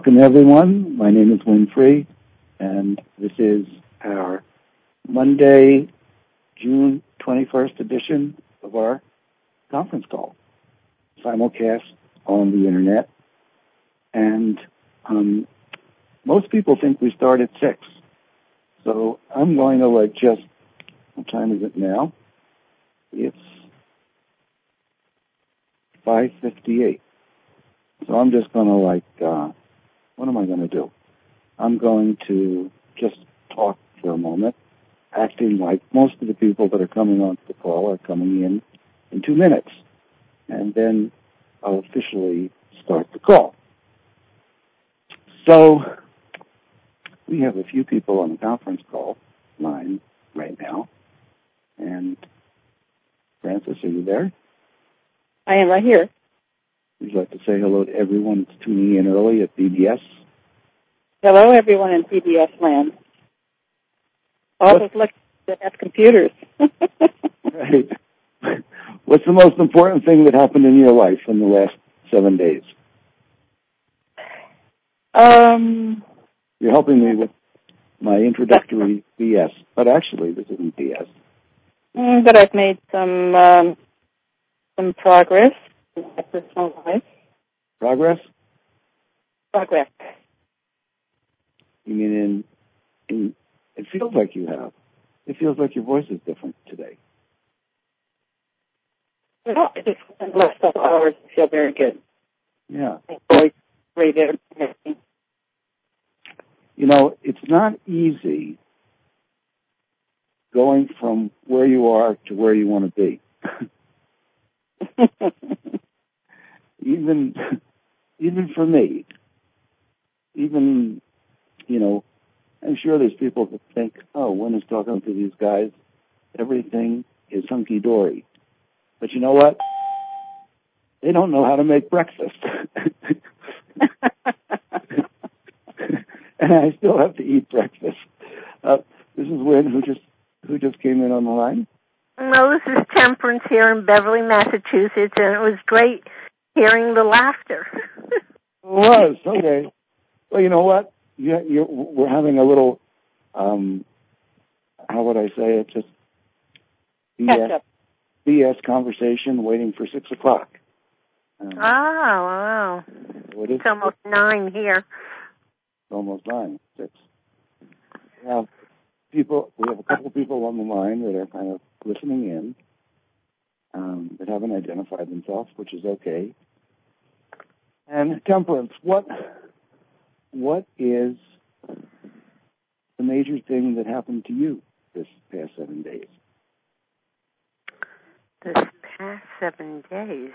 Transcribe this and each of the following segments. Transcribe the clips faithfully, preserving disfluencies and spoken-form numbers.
Welcome, everyone. My name is Win Free, and this is our Monday, June twenty-first edition of our conference call, simulcast on the Internet. And um, most people think we start at six. So I'm going to like just, what time is it now? It's five fifty-eight. So I'm just going to like, uh, what am I going to do? I'm going to just talk for a moment, acting like most of the people that are coming on the call are coming in in two minutes. And then I'll officially start the call. So we have a few people on the conference call line right now. And Francis, are you there? I am right here. Would you like to say hello to everyone that's tuning in early at B B S? Hello, everyone in B B S land. All What? those lucky that have computers. Right. What's the most important thing that happened in your life in the last seven days? Um, You're helping me with my introductory B S, but actually this isn't B S. but I've made some um, some progress in my personal life. Progress? Progress. You mean in, in, it feels like you have. It feels like your voice is different today. Well, I just spent the last couple hours I feel very good. Yeah. My voice great everything. You know, it's not easy going from where you are to where you want to be. even, even for me, even, you know, I'm sure there's people that think, oh, when is talking to these guys, everything is hunky-dory. But you know what? They don't know how to make breakfast. And I still have to eat breakfast. Uh, this is Wynn, who just who just came in on the line. Well, this is Temperance here in Beverly, Massachusetts, and it was great hearing the laughter. It was, okay. Well, you know what? You, you, we're having a little, um, how would I say it, just B S, B S conversation waiting for six o'clock. Um, oh, wow. What is It's almost it? nine here. Almost nine, six. We have people, we have a couple people on the line that are kind of listening in, um, that haven't identified themselves, which is okay. And Temperance, what, what is the major thing that happened to you this past seven days? This past seven days.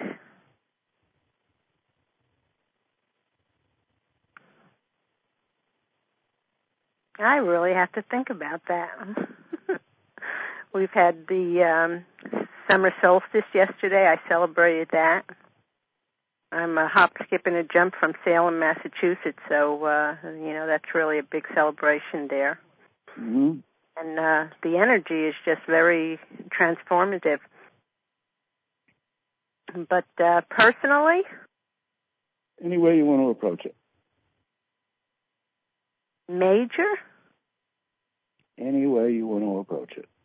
I really have to think about that. We've had the um, summer solstice yesterday. I celebrated that. I'm a hop, skip, and a jump from Salem, Massachusetts, so, uh, you know, that's really a big celebration there. Mm-hmm. And uh, the energy is just very transformative. But uh, personally? Any way you want to approach it. Major? Any way you want to approach it.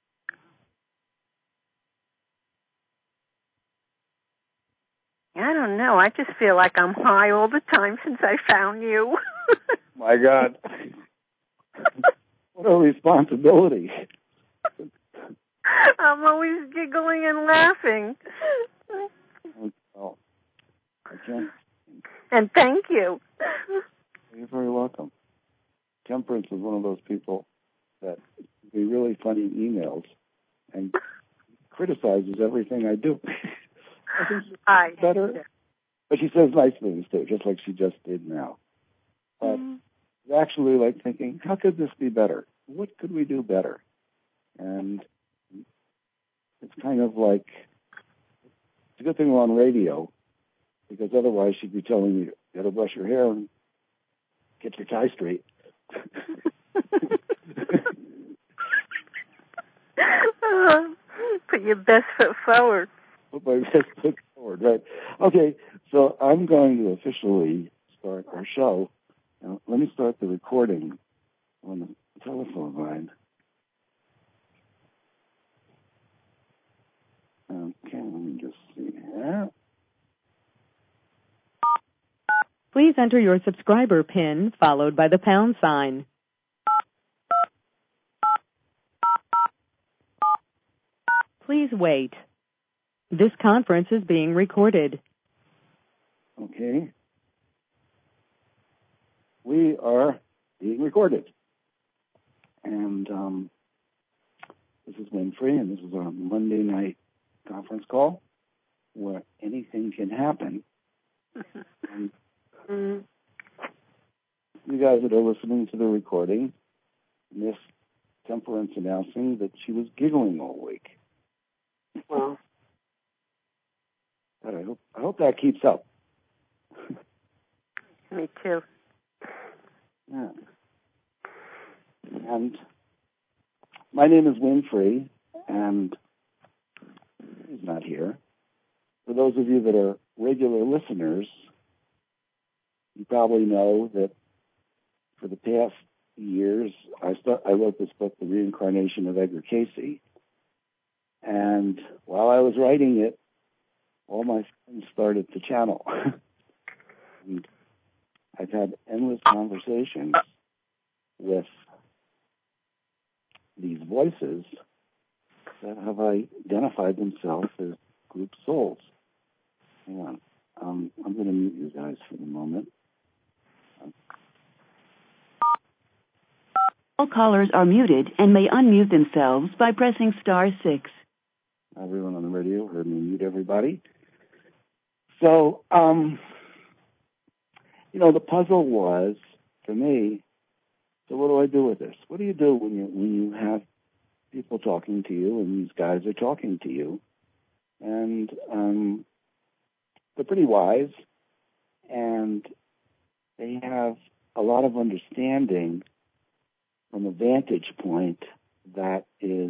I don't know. I just feel like I'm high all the time since I found you. My God. What a responsibility. I'm always giggling and laughing. Oh, I can't. And thank you. You're very welcome. Temperance is one of those people that be really funny emails and criticizes everything I do. I think she's I better. But she says nice things too, just like she just did now. But mm. you're actually like thinking, how could this be better? What could we do better? And it's kind of like, it's a good thing we're on radio, because otherwise she'd be telling you, you gotta brush your hair and get your tie straight. uh, put your best foot forward. Put my best foot forward, right? Okay, so I'm going to officially start our show let me start the recording on the telephone line. Okay, let me just see here. Please enter your subscriber PIN followed by the pound sign. Please wait. This conference is being recorded. Okay. We are being recorded. And um, this is Winfrey, and this is our Monday night conference call where anything can happen. And Mm. you guys that are listening to the recording missed Temperance announcing that she was giggling all week. Well, But I hope I hope that keeps up. me too. Yeah. And my name is Winfrey, and he's not here. For those of you that are regular listeners, you probably know that for the past years, I start, I wrote this book, The Reincarnation of Edgar Cayce. And while I was writing it, all my friends started to channel. And I've had endless conversations with these voices that have identified themselves as group souls. Hang on. Um, I'm going to mute you guys for the moment. All callers are muted and may unmute themselves by pressing star six. Everyone on the radio heard me mute everybody. So, um, you know, the puzzle was, for me, so what do I do with this? What do you do when you when you have people talking to you and these guys are talking to you? And um, they're pretty wise, and they have a lot of understanding from a vantage point that is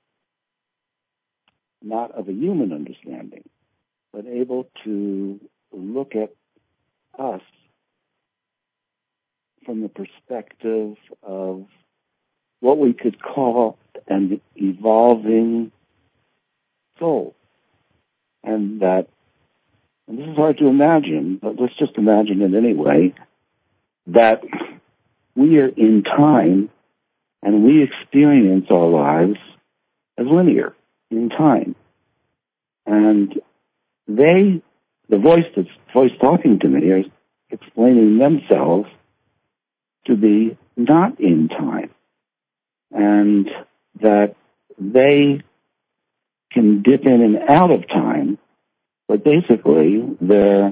not of a human understanding, but able to look at us from the perspective of what we could call an evolving soul. And that, and this is hard to imagine, but let's just imagine it anyway, that we are in time and we experience our lives as linear in time. And they, the voice that's voice talking to me is explaining themselves to be not in time. And that they can dip in and out of time, but basically they're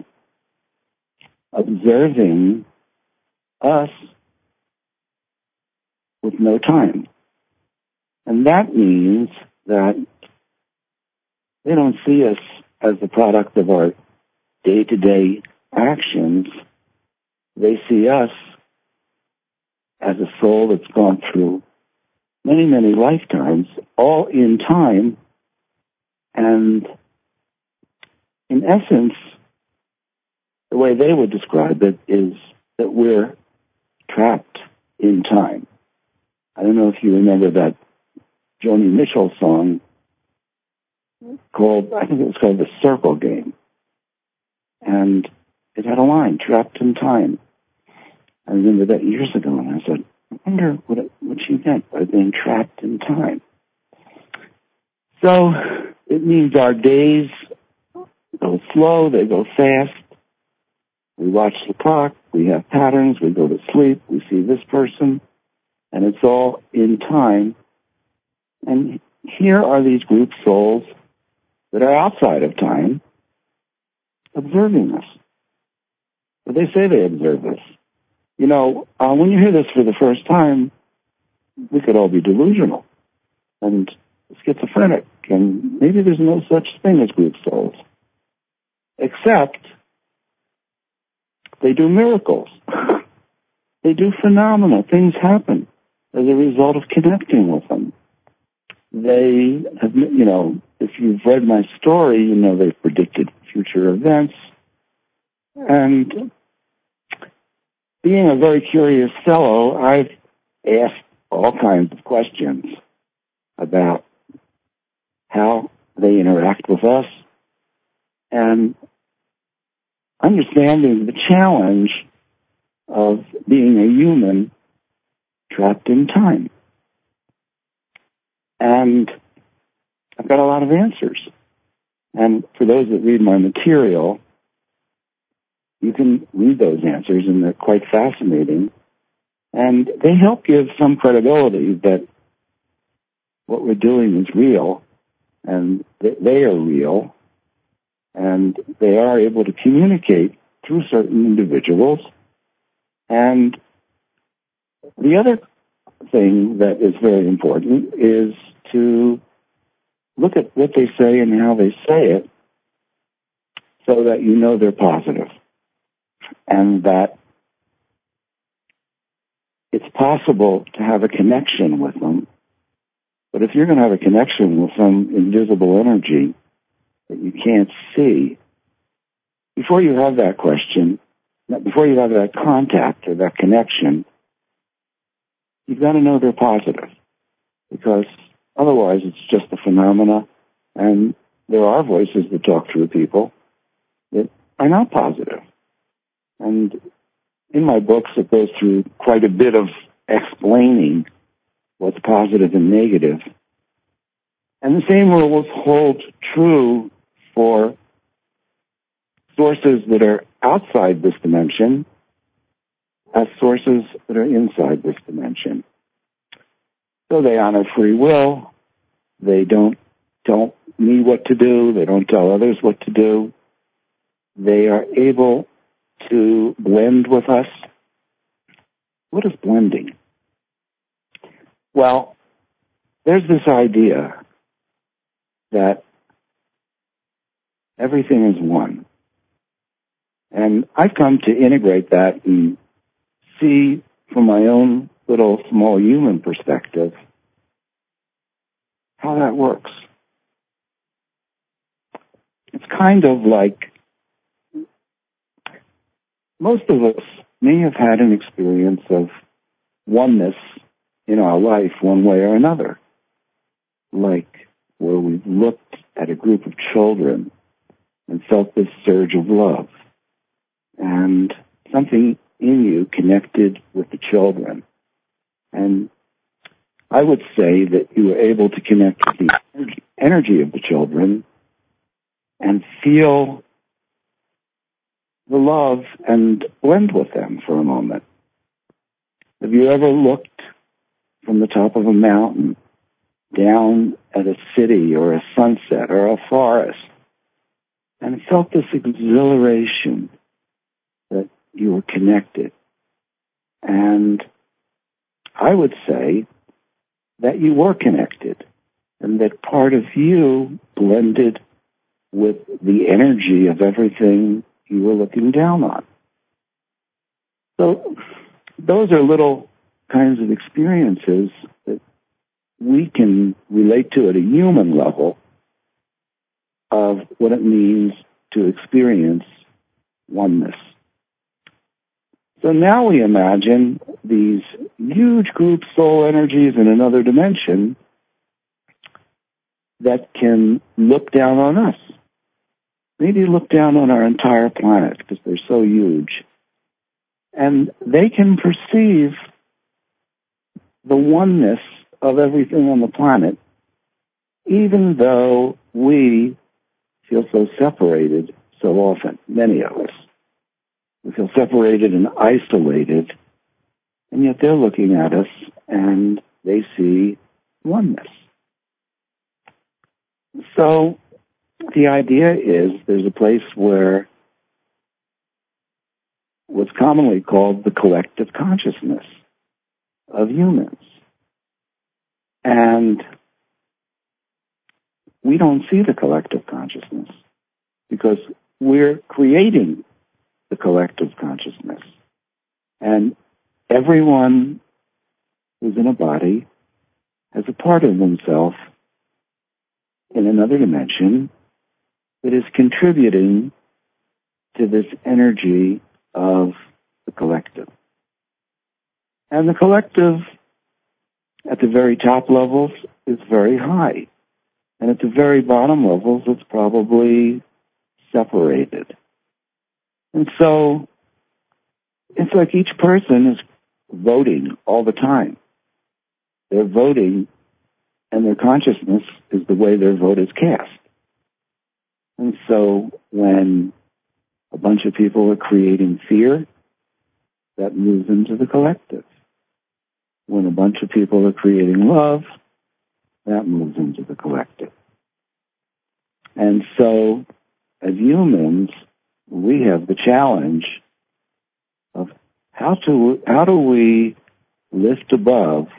observing us with no time. And that means that they don't see us as the product of our day-to-day actions. They see us as a soul that's gone through many, many lifetimes, all in time. And in essence, the way they would describe it is that we're trapped in time. I don't know if you remember that Joni Mitchell song called, I think it was called The Circle Game. And it had a line, trapped in time. I remember that years ago, and I said, I wonder what, it, what she meant by being trapped in time. So it means our days go slow, they go fast. We watch the clock, we have patterns, we go to sleep, we see this person, and it's all in time. And here are these group souls that are outside of time observing us. But they say they observe us. You know, uh, when you hear this for the first time, we could all be delusional and schizophrenic, and maybe there's no such thing as group souls. Except they do miracles. They do phenomenal things happen as a result of connecting with them. They have, you know, if you've read my story, you know they've predicted future events. And being a very curious fellow, I've asked all kinds of questions about how they interact with us and understanding the challenge of being a human trapped in time. And I've got a lot of answers. And for those that read my material, you can read those answers, and they're quite fascinating. And they help give some credibility that what we're doing is real, and that they are real, and they are able to communicate through certain individuals. And the other thing that is very important is to look at what they say and how they say it so that you know they're positive and that it's possible to have a connection with them. But if you're going to have a connection with some invisible energy that you can't see, before you have that question, before you have that contact or that connection, you've got to know they're positive, because otherwise it's just a phenomena, and there are voices that talk through people that are not positive. And in my books, it goes through quite a bit of explaining what's positive and negative. And the same rules hold true for sources that are outside this dimension as sources that are inside this dimension. So they honor free will. They don't tell me what to do. They don't tell others what to do. They are able to blend with us. What is blending? Well, there's this idea that everything is one. And I've come to integrate that and see from my own little small human perspective how that works. It's kind of like most of us may have had an experience of oneness in our life one way or another, like where we've looked at a group of children and felt this surge of love, and something in you connected with the children. And I would say that you were able to connect with the energy, energy of the children and feel the love and blend with them for a moment. Have you ever looked from the top of a mountain down at a city or a sunset or a forest and felt this exhilaration that you were connected? And I would say that you were connected and that part of you blended with the energy of everything you were looking down on. So those are little kinds of experiences that we can relate to at a human level of what it means to experience oneness. So now we imagine these huge group soul energies in another dimension that can look down on us. Maybe look down on our entire planet because they're so huge. And they can perceive the oneness of everything on the planet, even though we feel so separated so often, many of us. We feel separated and isolated, and yet they're looking at us and they see oneness. So the idea is there's a place where what's commonly called the collective consciousness of humans. And we don't see the collective consciousness because we're creating the collective consciousness. And everyone who's in a body has a part of themselves in another dimension that is contributing to this energy of the collective. And the collective at the very top levels is very high. And at the very bottom levels, it's probably separated. And so it's like each person is voting all the time. They're voting, and their consciousness is the way their vote is cast. And so when a bunch of people are creating fear, that moves into the collective. When a bunch of people are creating love, that moves into the collective. And so, as humans, we have the challenge of how to how do we lift above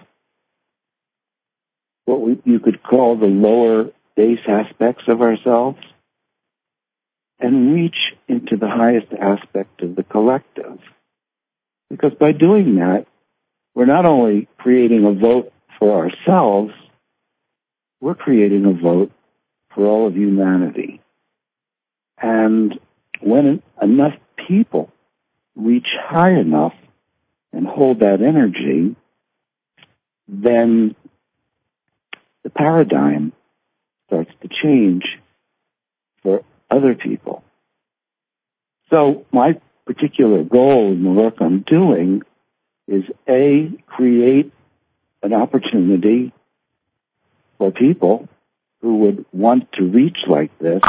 what we, you could call the lower base aspects of ourselves and reach into the highest aspect of the collective. Because by doing that, we're not only creating a vote for ourselves, we're creating a vote for all of humanity. And when enough people reach high enough and hold that energy, then the paradigm starts to change for other people. So my particular goal in the work I'm doing is A, create an opportunity for people who would want to reach like this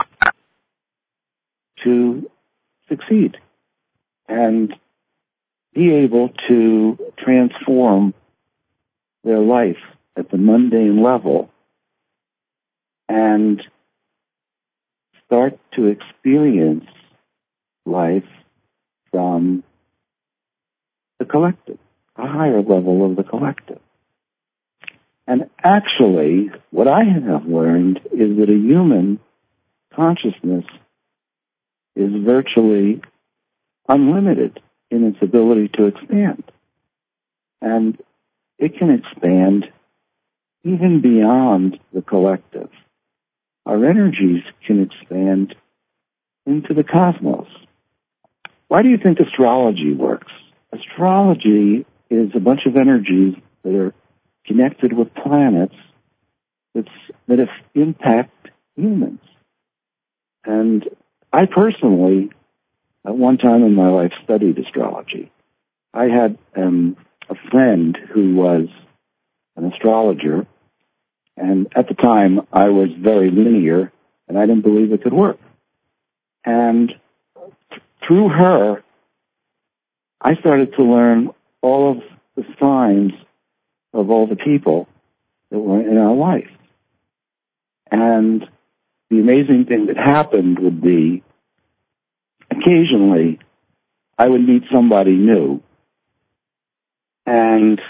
to succeed and be able to transform their life at the mundane level and start to experience life from the collective, a higher level of the collective. And actually, what I have learned is that a human consciousness is virtually unlimited in its ability to expand. And it can expand even beyond the collective. Our energies can expand into the cosmos. Why do you think astrology works? Astrology is a bunch of energies that are connected with planets that's, that impact humans. And I personally, at one time in my life, studied astrology. I had um, a friend who was an astrologer, and at the time I was very linear, and I didn't believe it could work. And th- through her, I started to learn all of the signs of all the people that were in our life. And the amazing thing that happened would be, occasionally, I would meet somebody new, and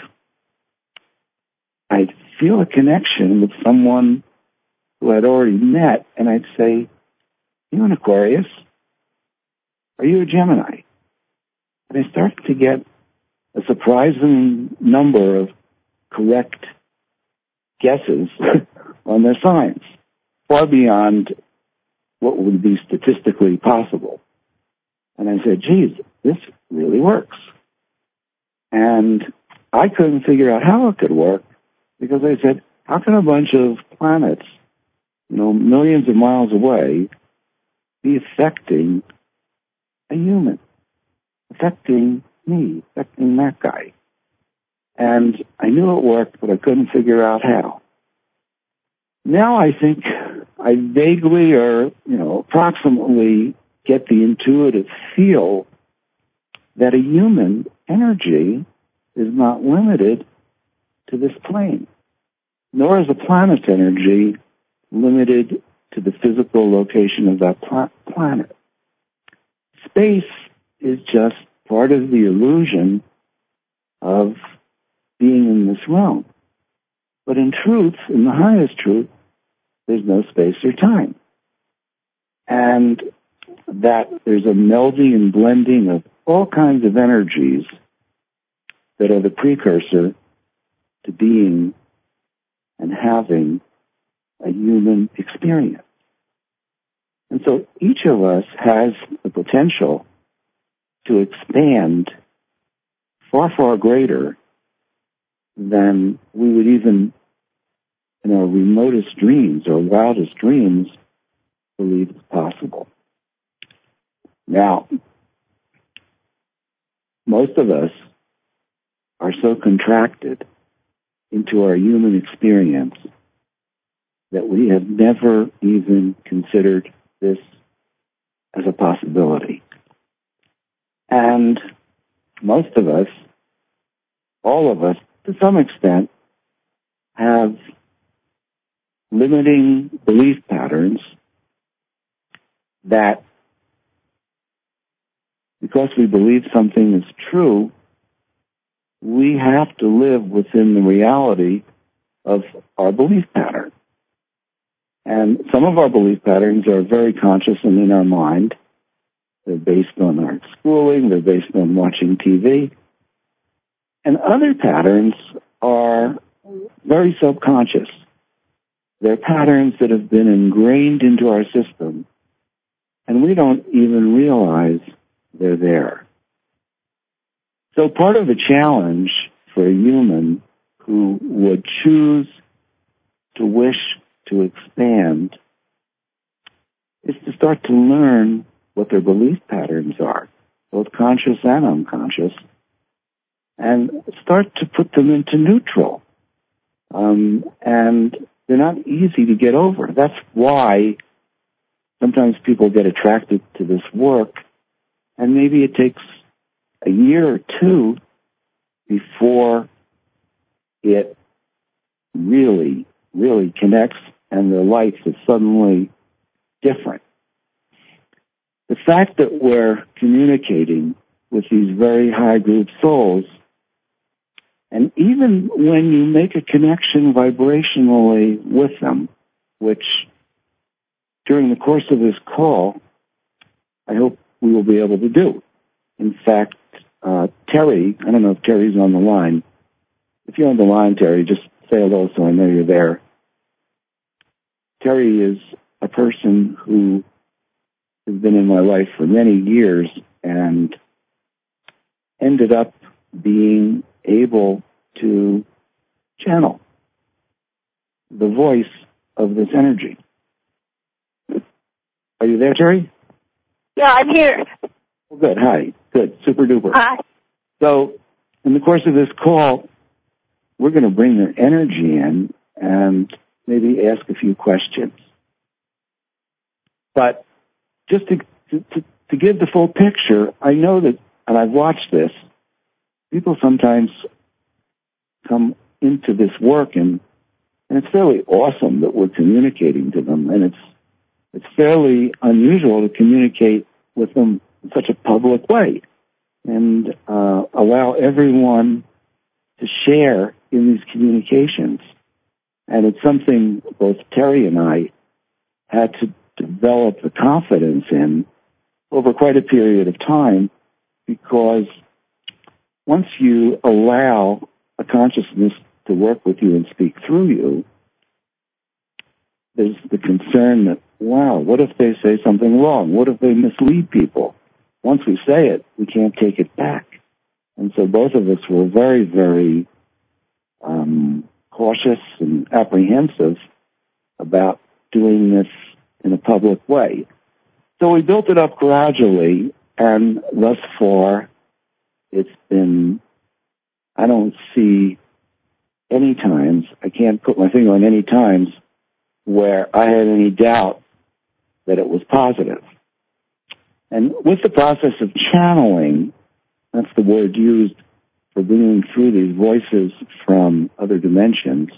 I'd feel a connection with someone who I'd already met, and I'd say, "You an Aquarius? Are you a Gemini?" And I started to get a surprising number of correct guesses on their signs, far beyond what would be statistically possible. And I said, geez, this really works. And I couldn't figure out how it could work because I said, how can a bunch of planets, you know, millions of miles away, be affecting a human, affecting me, affecting that guy? And I knew it worked, but I couldn't figure out how. Now I think I vaguely or, you know, approximately get the intuitive feel that a human energy is not limited to this plane, nor is a planet's energy limited to the physical location of that pla- planet. Space is just part of the illusion of being in this realm. But in truth, in the highest truth, there's no space or time. And that there's a melding and blending of all kinds of energies that are the precursor to being and having a human experience. And so each of us has the potential to expand far, far greater than we would even, in our remotest dreams or wildest dreams, believe is possible. Now, most of us are so contracted into our human experience that we have never even considered this as a possibility. And most of us, all of us, to some extent, have limiting belief patterns that, because we believe something is true, we have to live within the reality of our belief pattern. And some of our belief patterns are very conscious and in our mind. They're based on our schooling. They're based on watching T V. And other patterns are very subconscious. They're patterns that have been ingrained into our system, and we don't even realize they're there. So part of the challenge for a human who would choose to wish to expand is to start to learn what their belief patterns are, both conscious and unconscious, and start to put them into neutral. Um, and they're not easy to get over. That's why sometimes people get attracted to this work, and maybe it takes a year or two before it really, really connects and their life is suddenly different. The fact that we're communicating with these very high group souls, and even when you make a connection vibrationally with them, which during the course of this call, I hope we will be able to do. In fact, uh, Terry, I don't know if Terry's on the line. If you're on the line, Terry, just say hello so I know you're there. Terry is a person who has been in my life for many years and ended up being able to channel the voice of this energy. Are you there, Terry? Yeah, I'm here. Well, good. Hi. Good. Super duper. Hi. So, in the course of this call, we're going to bring their energy in and maybe ask a few questions. But just to, to, to give the full picture, I know that, and I've watched this, people sometimes come into this work and, and it's fairly awesome that we're communicating to them, and it's it's fairly unusual to communicate with them in such a public way and uh, allow everyone to share in these communications. And it's something both Terry and I had to develop the confidence in over quite a period of time, because once you allow a consciousness to work with you and speak through you, there's the concern that, wow, what if they say something wrong? What if they mislead people? Once we say it, we can't take it back. And so both of us were very, very um, cautious and apprehensive about doing this in a public way. So we built it up gradually, and thus far, it's been, I don't see any times, I can't put my finger on any times where I had any doubt that it was positive. And with the process of channeling, that's the word used for bringing through these voices from other dimensions,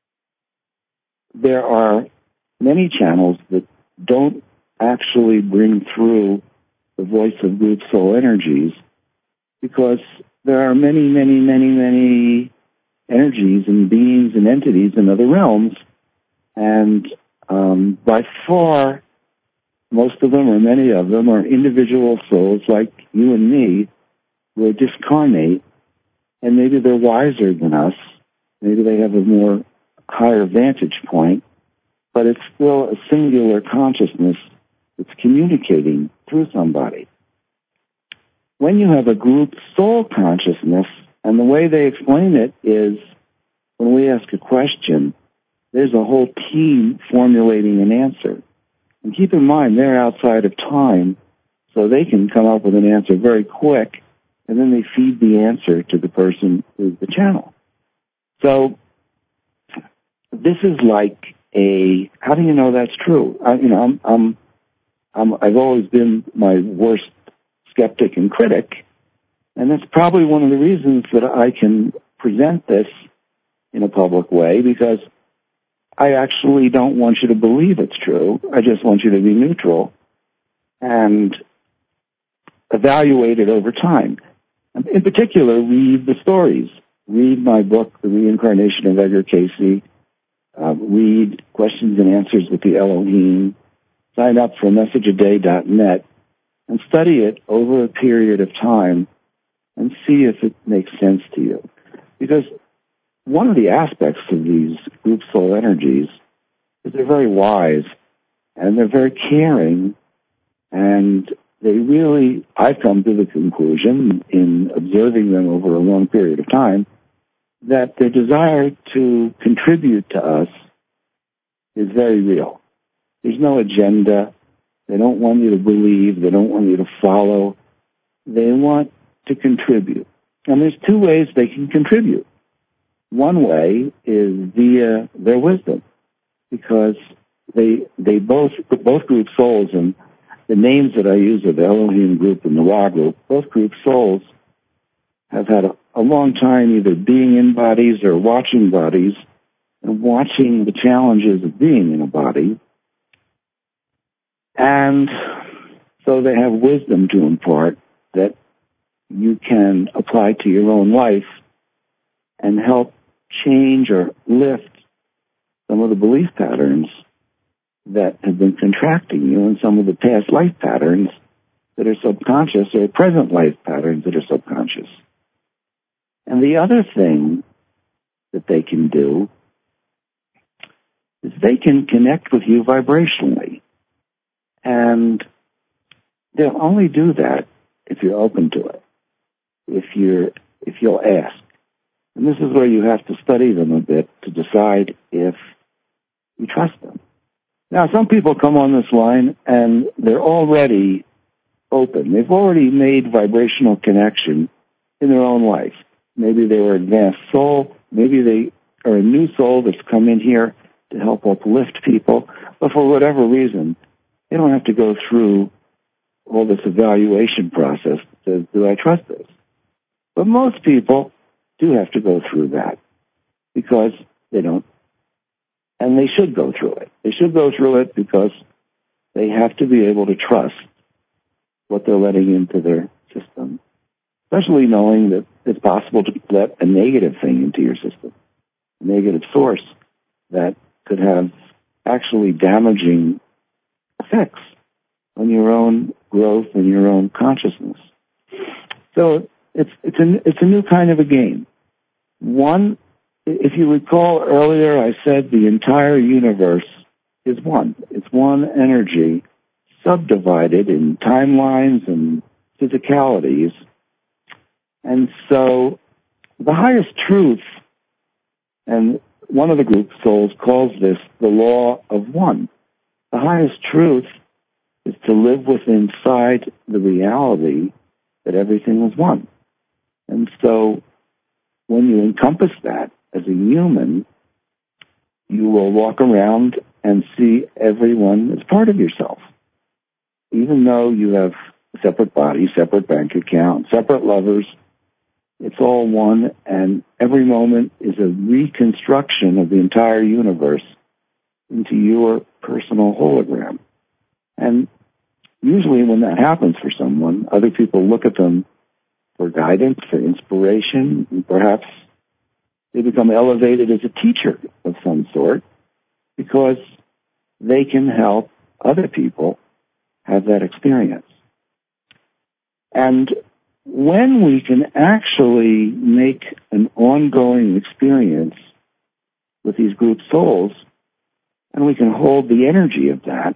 there are many channels that don't actually bring through the voice of group soul energies, because there are many, many, many, many energies and beings and entities in other realms, and um, by far, most of them or many of them are individual souls like you and me who are discarnate, and maybe they're wiser than us. Maybe they have a more higher vantage point, but it's still a singular consciousness that's communicating through somebody. When you have a group soul consciousness, and the way they explain it is when we ask a question, there's a whole team formulating an answer. And keep in mind, they're outside of time, so they can come up with an answer very quick, and then they feed the answer to the person who's the channel. So this is like a, how do you know that's true? I, you know, I'm, I'm, I'm, I've always been my worst skeptic and critic, and that's probably one of the reasons that I can present this in a public way, because I actually don't want you to believe it's true. I just want you to be neutral and evaluate it over time. In particular, read the stories. Read my book, The Reincarnation of Edgar Cayce. Uh, read Questions and Answers with the Elohim. Sign up for message a day dot net and study it over a period of time and see if it makes sense to you. Because one of the aspects of these group soul energies is they're very wise and they're very caring, and they really, I've come to the conclusion in observing them over a long period of time, that their desire to contribute to us is very real. There's no agenda. They don't want you to believe. They don't want you to follow. They want to contribute. And there's two ways they can contribute. One way is via their wisdom, because they they both both group souls, and the names that I use are the Elohim group and the Ra group, both group souls have had a, a long time either being in bodies or watching bodies and watching the challenges of being in a body. And so they have wisdom to impart that you can apply to your own life and help change or lift some of the belief patterns that have been contracting you and some of the past life patterns that are subconscious or present life patterns that are subconscious. And the other thing that they can do is they can connect with you vibrationally. And they'll only do that if you're open to it, if you're, if you'll ask. And this is where you have to study them a bit to decide if you trust them. Now, some people come on this line and they're already open. They've already made vibrational connection in their own life. Maybe they were an advanced soul. Maybe they are a new soul that's come in here to help uplift people. But for whatever reason, they don't have to go through all this evaluation process that says, do I trust this? But most people do have to go through that because they don't, and they should go through it. They should go through it because they have to be able to trust what they're letting into their system, especially knowing that it's possible to let a negative thing into your system, a negative source that could have actually damaging effects on your own growth and your own consciousness. So it's it's a it's a new kind of a game. One, if you recall earlier, I said the entire universe is one. It's one energy subdivided in timelines and physicalities. And so the highest truth, and one of the group souls calls this the law of one. The highest truth is to live within inside the reality that everything is one. And so when you encompass that as a human, you will walk around and see everyone as part of yourself. Even though you have separate bodies, separate bank accounts, separate lovers, it's all one, and every moment is a reconstruction of the entire universe into your personal hologram. And usually when that happens for someone, other people look at them for guidance, for inspiration, and perhaps they become elevated as a teacher of some sort because they can help other people have that experience. And when we can actually make an ongoing experience with these group souls, and we can hold the energy of that,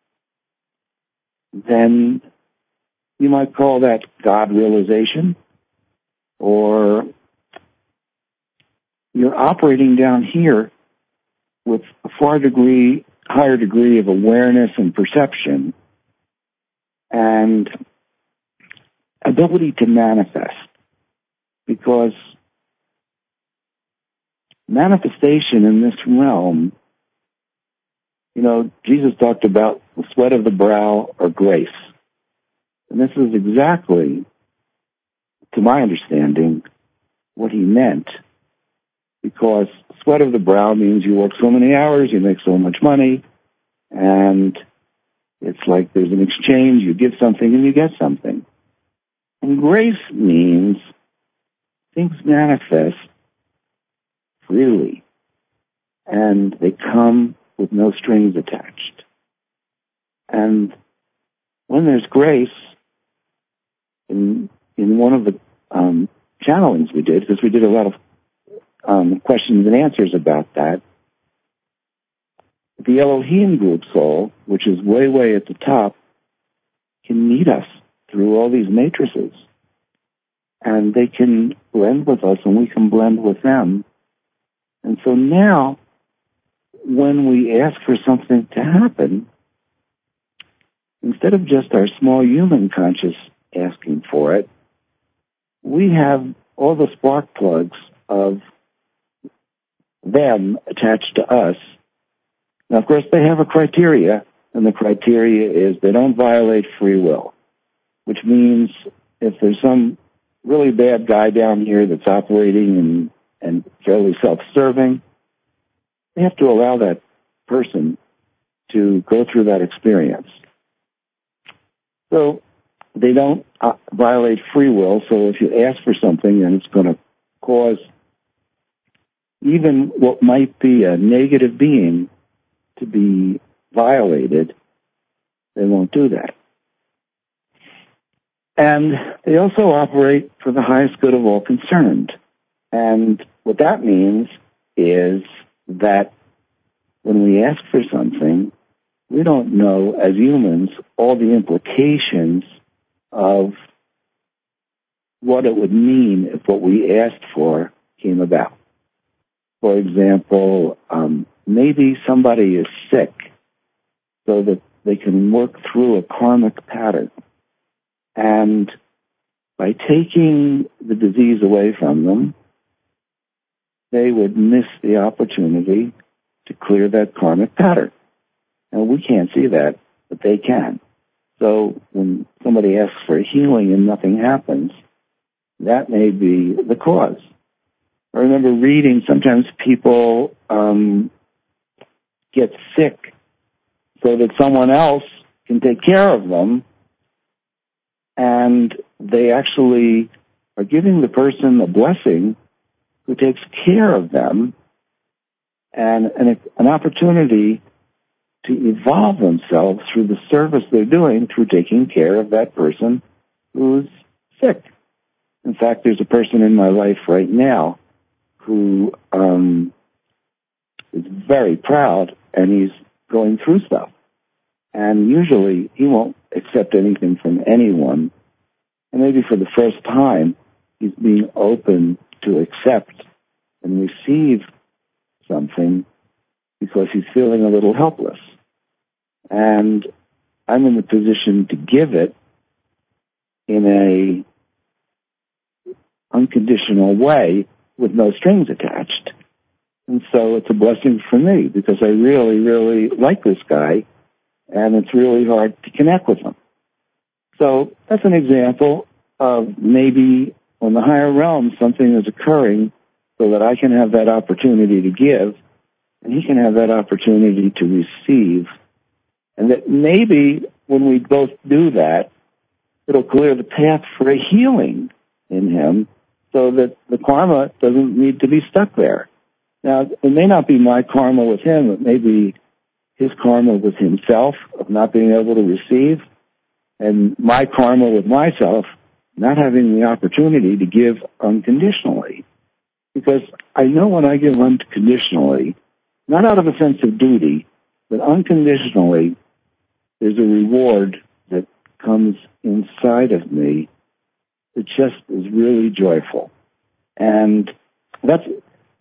then you might call that God realization, or you're operating down here with a far degree, higher degree of awareness and perception and ability to manifest. Because manifestation in this realm, you know, Jesus talked about the sweat of the brow or grace. And this is exactly, to my understanding, what he meant. Because sweat of the brow means you work so many hours, you make so much money, and it's like there's an exchange, you give something and you get something. And grace means things manifest freely, and they come with no strings attached. And when there's grace, in in one of the um, channelings we did, because we did a lot of um, questions and answers about that, the Elohim group soul, which is way, way at the top, can meet us through all these matrices. And they can blend with us and we can blend with them. And so now, when we ask for something to happen, instead of just our small human conscious asking for it, we have all the spark plugs of them attached to us. Now, of course, they have a criteria, and the criteria is they don't violate free will, which means if there's some really bad guy down here that's operating and, and fairly self-serving, they have to allow that person to go through that experience. So they don't uh, violate free will, so if you ask for something and it's going to cause even what might be a negative being to be violated, they won't do that. And they also operate for the highest good of all concerned. And what that means is that when we ask for something, we don't know, as humans, all the implications of what it would mean if what we asked for came about. For example, um, maybe somebody is sick so that they can work through a karmic pattern. And by taking the disease away from them, they would miss the opportunity to clear that karmic pattern. Now, we can't see that, but they can. So when somebody asks for healing and nothing happens, that may be the cause. I remember reading sometimes people um, get sick so that someone else can take care of them, and they actually are giving the person a blessing who takes care of them and an, an opportunity to evolve themselves through the service they're doing through taking care of that person who's sick. In fact, there's a person in my life right now who um, is very proud, and he's going through stuff. And usually he won't accept anything from anyone. And maybe for the first time, he's being open to accept and receive something because he's feeling a little helpless. And I'm in the position to give it in a unconditional way with no strings attached. And so it's a blessing for me because I really, really like this guy, and it's really hard to connect with him. So that's an example of maybe on the higher realm something is occurring so that I can have that opportunity to give, and he can have that opportunity to receive. And that maybe when we both do that, it'll clear the path for a healing in him so that the karma doesn't need to be stuck there. Now, it may not be my karma with him. It may be his karma with himself of not being able to receive, and my karma with myself not having the opportunity to give unconditionally. Because I know when I give unconditionally, not out of a sense of duty, but unconditionally, there's a reward that comes inside of me that just is really joyful. And that's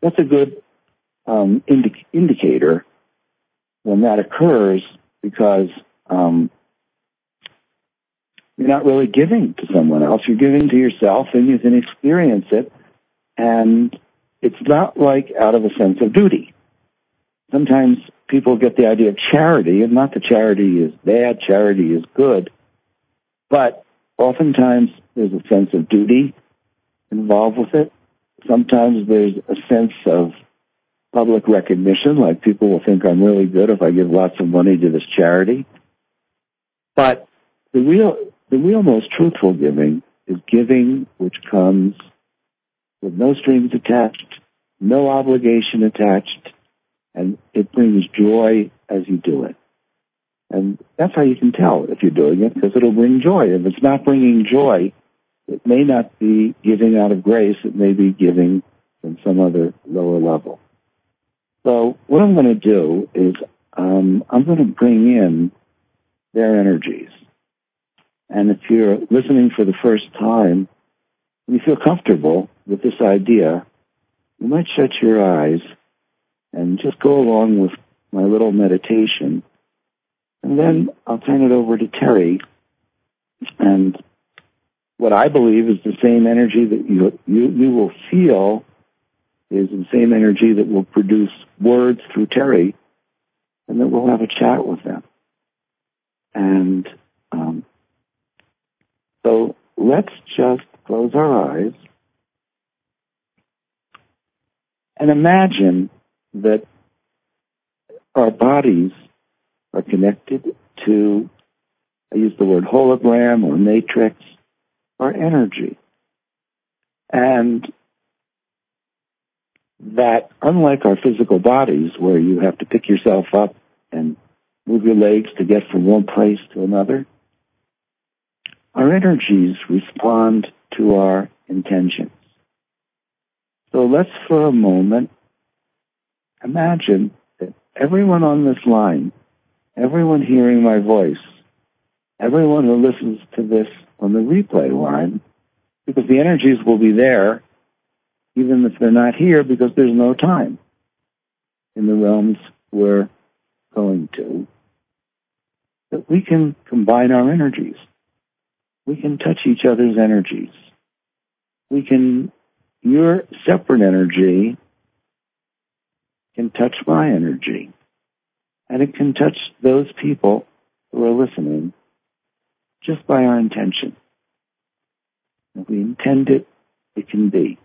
that's a good um, indi- indicator when that occurs, because um, you're not really giving to someone else. You're giving to yourself, and you can experience it. And it's not like out of a sense of duty. Sometimes people get the idea of charity, and not that charity is bad, charity is good, but oftentimes there's a sense of duty involved with it. Sometimes there's a sense of public recognition, like people will think I'm really good if I give lots of money to this charity. But the real, the real most truthful giving is giving which comes with no strings attached, no obligation attached, and it brings joy as you do it. And that's how you can tell if you're doing it, because it'll bring joy. If it's not bringing joy, it may not be giving out of grace. It may be giving from some other lower level. So what I'm going to do is um, I'm going to bring in their energies. And if you're listening for the first time, and you feel comfortable with this idea, you might shut your eyes and just go along with my little meditation. And then I'll turn it over to Terry. And what I believe is the same energy that you, you, you will feel is the same energy that will produce words through Terry, and then we'll have a chat with them. And um, so let's just close our eyes and imagine that our bodies are connected to, I use the word hologram or matrix, or energy. And that unlike our physical bodies, where you have to pick yourself up and move your legs to get from one place to another, our energies respond to our intentions. So let's for a moment imagine that everyone on this line, everyone hearing my voice, everyone who listens to this on the replay line, because the energies will be there even if they're not here, because there's no time in the realms we're going to, that we can combine our energies. We can touch each other's energies. We can, your separate energy can touch my energy. And it can touch those people who are listening just by our intention. If we intend it, it can be.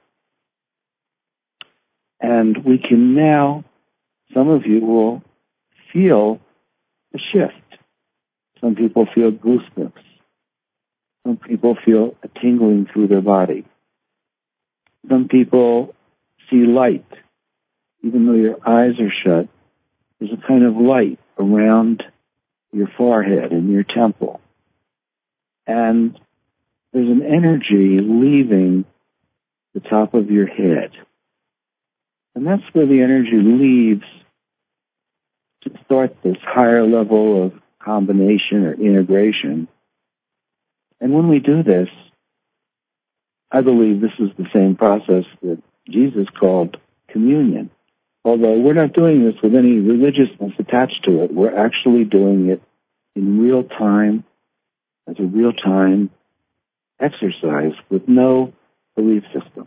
And we can now, some of you will feel a shift. Some people feel goosebumps. Some people feel a tingling through their body. Some people see light. Even though your eyes are shut, there's a kind of light around your forehead and your temple. And there's an energy leaving the top of your head. And that's where the energy leaves to start this higher level of combination or integration. And when we do this, I believe this is the same process that Jesus called communion. Although we're not doing this with any religiousness attached to it, we're actually doing it in real time, as a real-time exercise with no belief system.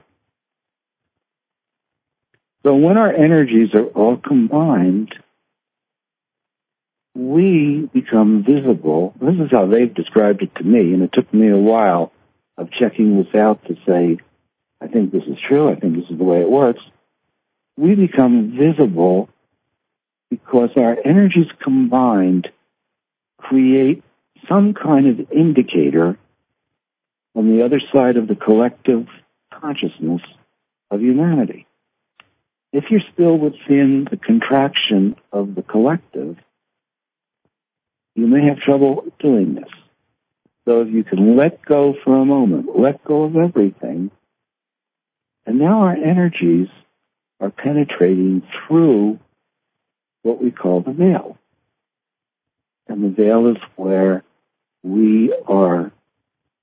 So when our energies are all combined, we become visible. This is how they've described it to me, and it took me a while of checking this out to say, I think this is true, I think this is the way it works. We become visible because our energies combined create some kind of indicator on the other side of the collective consciousness of humanity. If you're still within the contraction of the collective, you may have trouble doing this. So if you can let go for a moment, let go of everything, and now our energies are penetrating through what we call the veil. And the veil is where we are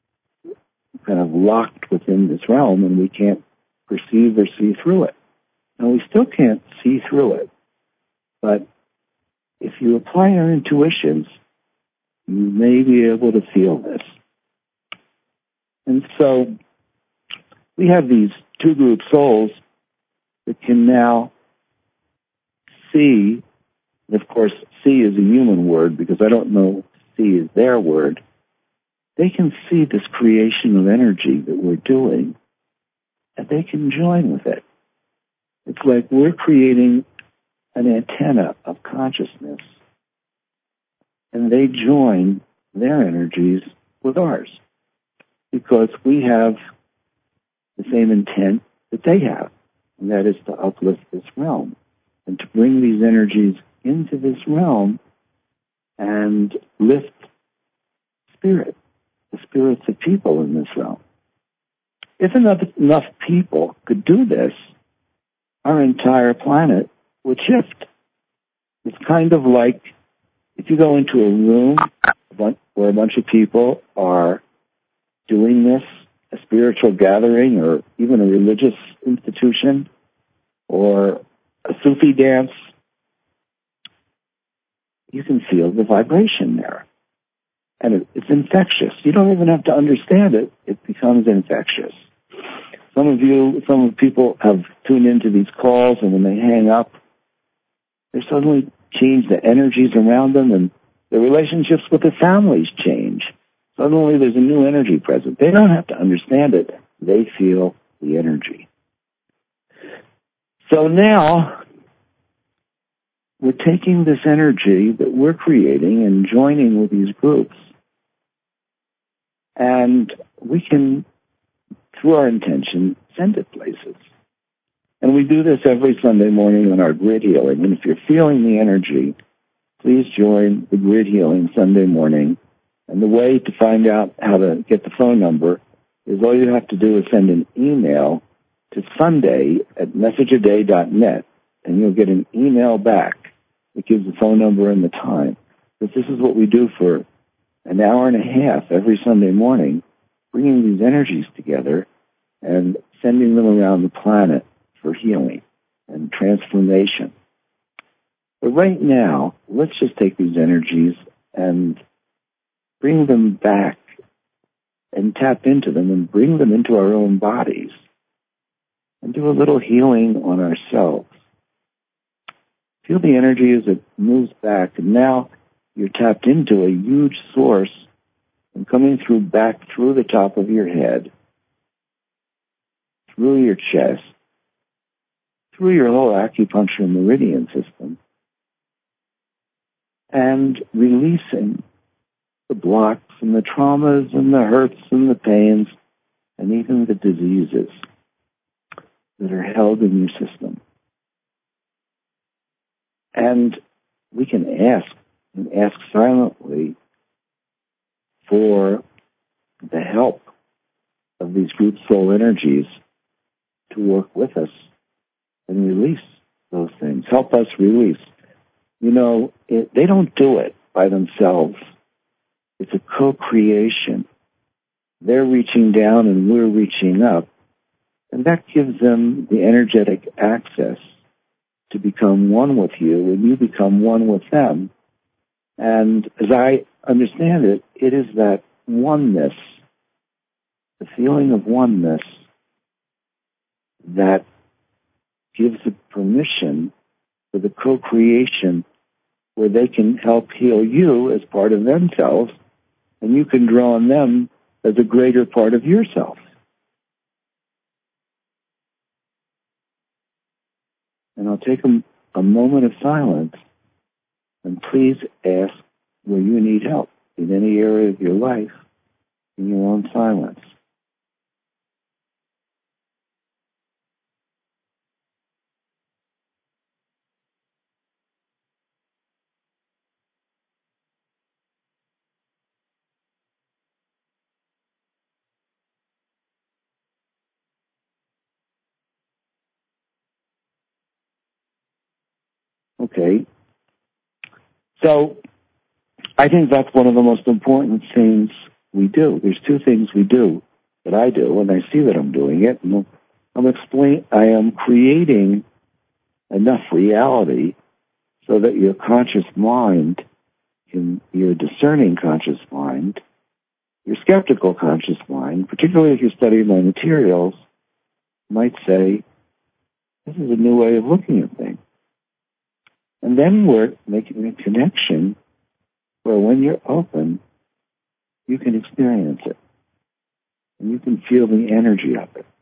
kind of locked within this realm and we can't perceive or see through it. And we still can't see through it. But if you apply our intuitions, you may be able to feel this. And so we have these two group souls that can now see, and of course, see is a human word because I don't know see is their word. They can see this creation of energy that we're doing, and they can join with it. It's like we're creating an antenna of consciousness, and they join their energies with ours because we have the same intent that they have, and that is to uplift this realm and to bring these energies into this realm and lift spirit, the spirits of people in this realm. If enough, enough people could do this, our entire planet would shift. It's kind of like if you go into a room where a bunch of people are doing this, a spiritual gathering or even a religious institution or a Sufi dance, you can feel the vibration there. And it, it's infectious. You don't even have to understand it. It becomes infectious. Some of you, some of the people have tuned into these calls, and when they hang up, they suddenly change the energies around them, and their relationships with their families change. Suddenly there's a new energy present. They don't have to understand it. They feel the energy. So now we're taking this energy that we're creating and joining with these groups, and we can, through our intention, send it places. And we do this every Sunday morning on our grid healing. And if you're feeling the energy, please join the grid healing Sunday morning. And the way to find out how to get the phone number is all you have to do is send an email to Sunday at message a day dot net, and you'll get an email back that gives the phone number and the time. But this is what we do for an hour and a half every Sunday morning, bringing these energies together and sending them around the planet for healing and transformation. But right now, let's just take these energies and bring them back and tap into them and bring them into our own bodies and do a little healing on ourselves. Feel the energy as it moves back, and now you're tapped into a huge source and coming through back through the top of your head, through your chest, through your whole acupuncture meridian system, and releasing the blocks and the traumas and the hurts and the pains and even the diseases that are held in your system. And we can ask, and ask silently for the help of these group soul energies to work with us and release those things. Help us release. You know, it, they don't do it by themselves. It's a co-creation. They're reaching down and we're reaching up. And that gives them the energetic access to become one with you, and you become one with them. And as I understand it, it is that oneness, the feeling of oneness, that gives the permission for the co-creation where they can help heal you as part of themselves, and you can draw on them as a greater part of yourself. And I'll take a, a moment of silence, and please ask where you need help in any area of your life in your own silence. Okay. So I think that's one of the most important things we do. There's two things we do that I do, and I see that I'm doing it. And I'm explain. I am creating enough reality so that your conscious mind, in your discerning conscious mind, your skeptical conscious mind, particularly if you study my materials, might say, this is a new way of looking at things. And then we're making a connection where when you're open, you can experience it. And you can feel the energy of it.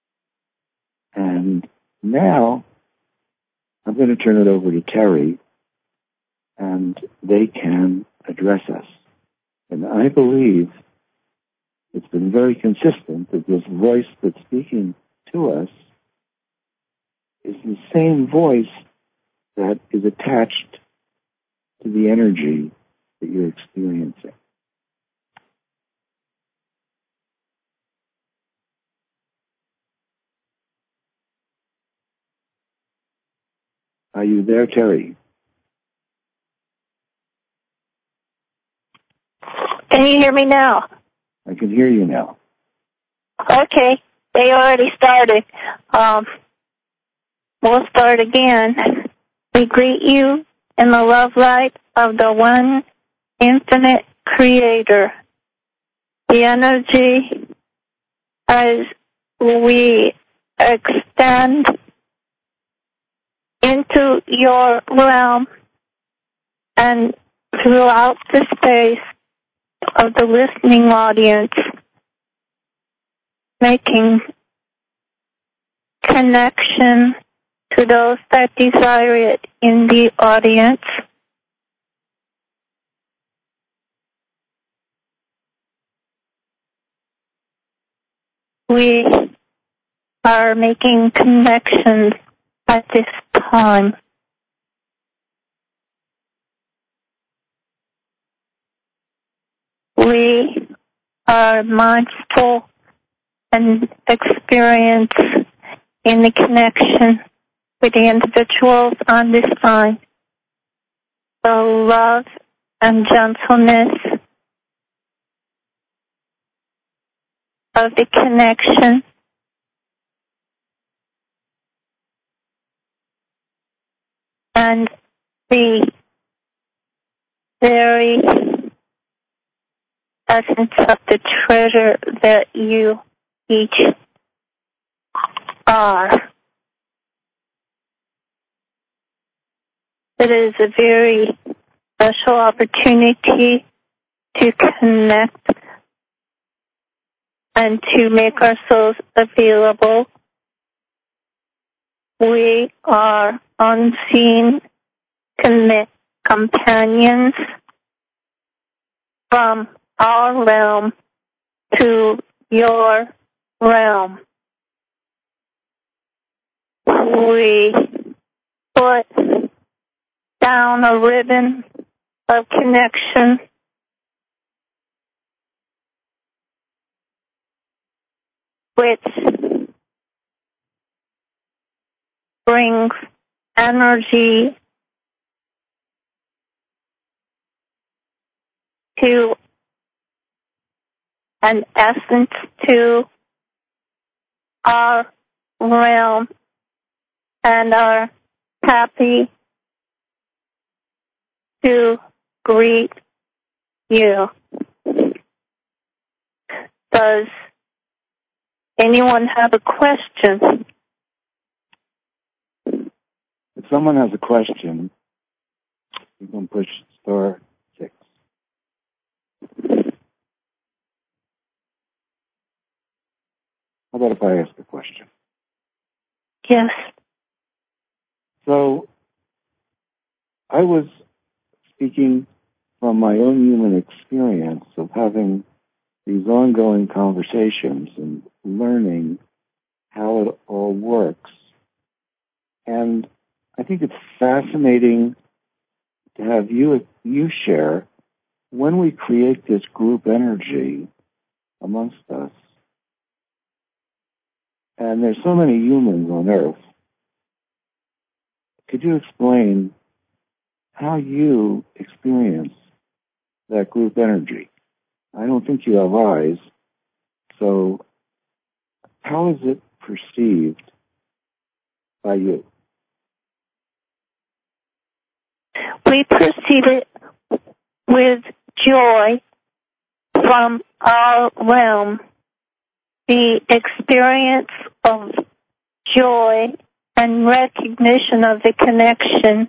And now, I'm going to turn it over to Terry, and they can address us. And I believe it's been very consistent that this voice that's speaking to us is the same voice that is attached to the energy that you're experiencing. Are you there, Terry? Can you hear me now? I can hear you now. Okay. They already started. Um, we'll start again. We greet you in the love light of the one infinite creator. The energy as we extend into your realm and throughout the space of the listening audience, making connection to those that desire it in the audience. We are making connections at this time. We are mindful and experience in the connection with the individuals on this line. The love and gentleness of the connection and the very essence of the treasure that you each are. It is a very special opportunity to connect and to make ourselves available. We are unseen commit companions from our realm to your realm. We put down a ribbon of connection which brings energy to an essence to our realm and are happy to greet you. Does anyone have a question? If someone has a question, you can push star six. How about if I ask a question? Yes. So, I was speaking from my own human experience of having these ongoing conversations and learning how it all works. And I think it's fascinating to have you, you share when we create this group energy amongst us. And there's so many humans on Earth. Could you explain how you experience that group energy? I don't think you have eyes, so how is it perceived by you? we perceive it with joy from our realm. The experience of joy and recognition of the connection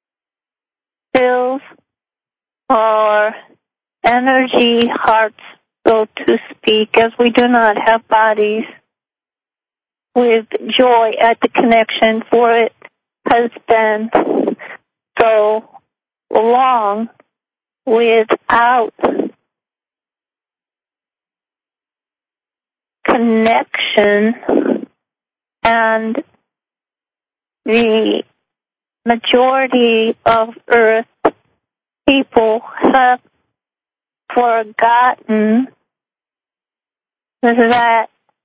fills our energy hearts, so to speak, as we do not have bodies, with joy at the connection, for it has been so long without connection, and the majority of Earth people have forgotten that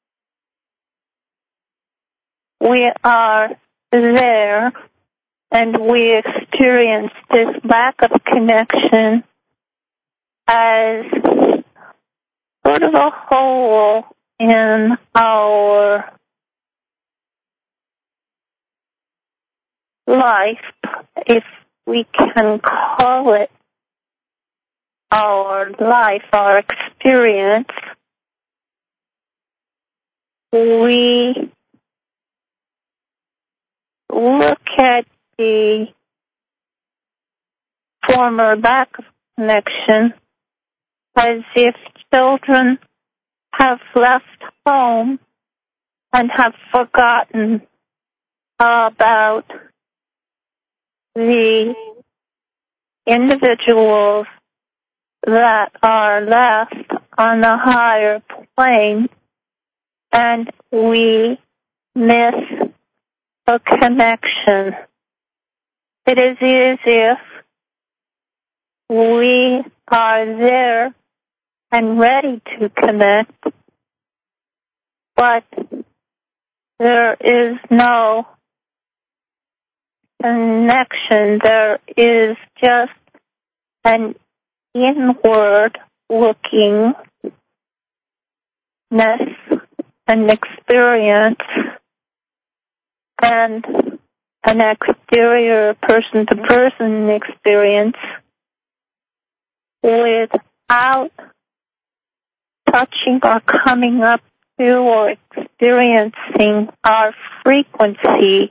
we are there, and we experience this lack of connection as sort of a hole in our life, if we can call it our life, our experience. We look at the former lack of connection as if children have left home and have forgotten about the individuals that are left on the higher plane, and we miss a connection. It is as if we are there and ready to connect, but there is no connection. There is just an inward lookingness and experience, and an exterior person-to-person experience without touching or coming up to or experiencing our frequency.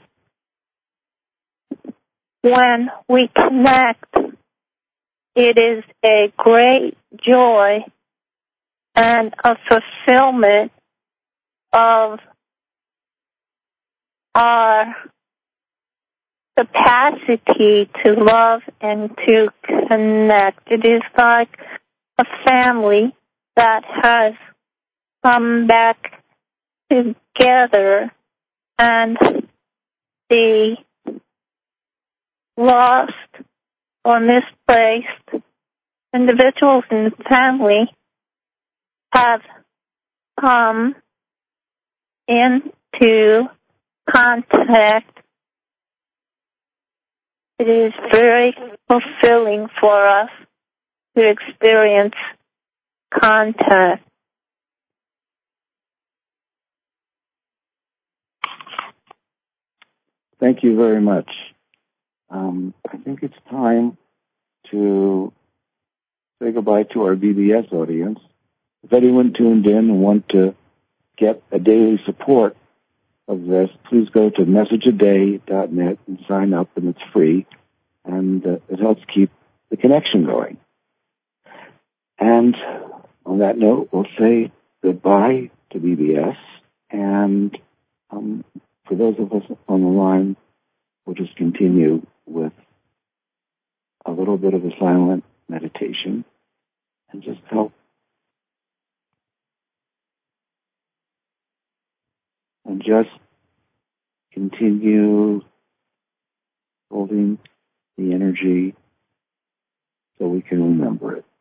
When we connect, it is a great joy and a fulfillment of our capacity to love and to connect. It is like a family that has come back together, and the lost or misplaced individuals in the family have come into contact. It is very fulfilling for us to experience contact. Thank you very much. Um, I think it's time to say goodbye to our B B S audience. If anyone tuned in and want to get a daily support of this, please go to message a day dot net and sign up, and it's free, and uh, it helps keep the connection going. And on that note, we'll say goodbye to B B S, and um, for those of us on the line, we'll just continue with a little bit of a silent meditation and just help and just continue holding the energy so we can remember it.